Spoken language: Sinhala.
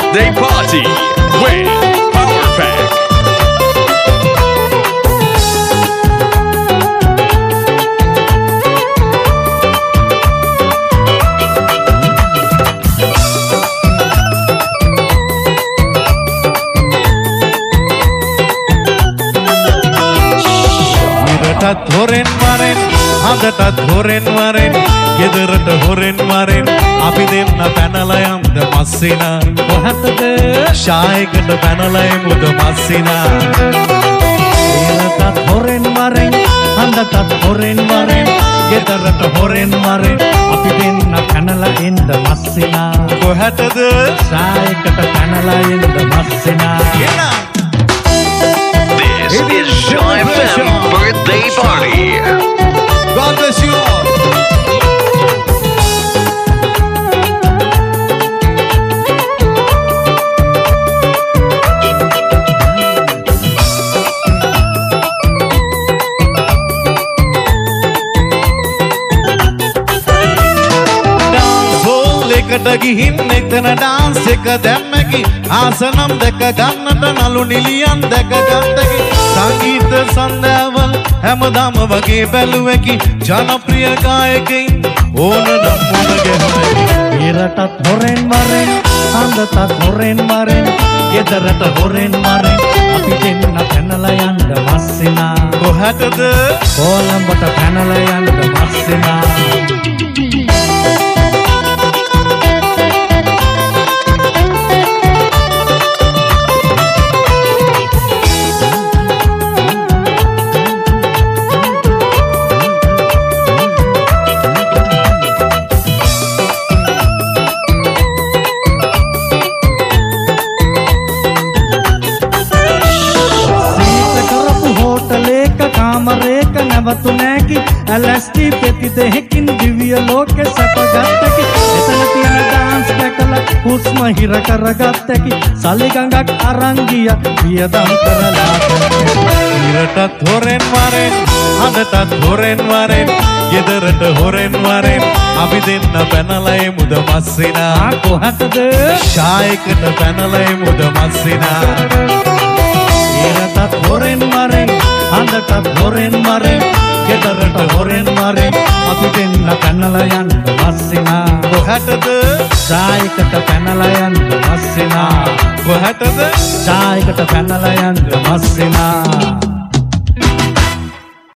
birthday party with Power Pack. Horen maren, අදටත් හොරෙන් වරෙන්, ගෙදරට හොරෙන් වරෙන්, අපි දෙන්න පැනලා යන්න මස්සිනා. කොහටද? ෂායකට පැනලා එමුද මස්සිනා. ඊළඟට හොරෙන් වරෙන්, අදටත් හොරෙන් වරෙන්, ගෙදරට හොරෙන් වරෙන්, අපි දෙන්න පැනලා එන්න මස්සිනා. කොහටද? ෂායකට පැනලා එන්න මස්සිනා. This is Joy FM birthday party. God bless you all. එකට ගිහින් එතන ඩාන්ස් එක දැම්මකි ආසනම් දැක ගන්නට නළු නිලියන් දැක ගත්තකි සංගීත සන්ධ්‍යාවල් හැමදාම වගේ බැලුවකි ජනප්‍රිය ගායකයින් ඕනනම් මුණ ගැහුවකි ඊරටත් හොරෙන් වරෙන් අඳටත් හොරෙන් වරෙන් ගෙදරට හොරෙන් වරෙන් අපි දෙන්න පැනලා යන්න මස්සිනා කොහටද කොළඹට පැනලා යන්න මස්සිනා නැවතු නැකි LSD පෙති දෙකකින් දිව්‍ය ලෝකෙ සැපගත්තකි එතන තියෙන ඩාන්ස් දැකලා හුස්ම හිර කරගත්තකි සල්ලි ගඟක් අරන් ගියා වියදම් කරලා ඉරටත් හොරෙන් වරෙන් අදටත් හොරෙන් වරෙන් ගෙදරට හොරෙන් වරෙන් අපි දෙන්න පැනලා එමුද මස්සිනා කොහටද ෂායකට පැනලා එමුද මස්සිනා ඉරටත් හොරෙන් වරෙන් අදටත් හොරෙන් වරෙන් ගෙදරට හොරෙන් වරෙන් අපි දෙන්න පැනලා යන්න මස්සිනා කොහටද ඡායකට පැනලා යන්න මස්සිනා කොහටද ඡායකට පැනලා යන්න මස්සිනා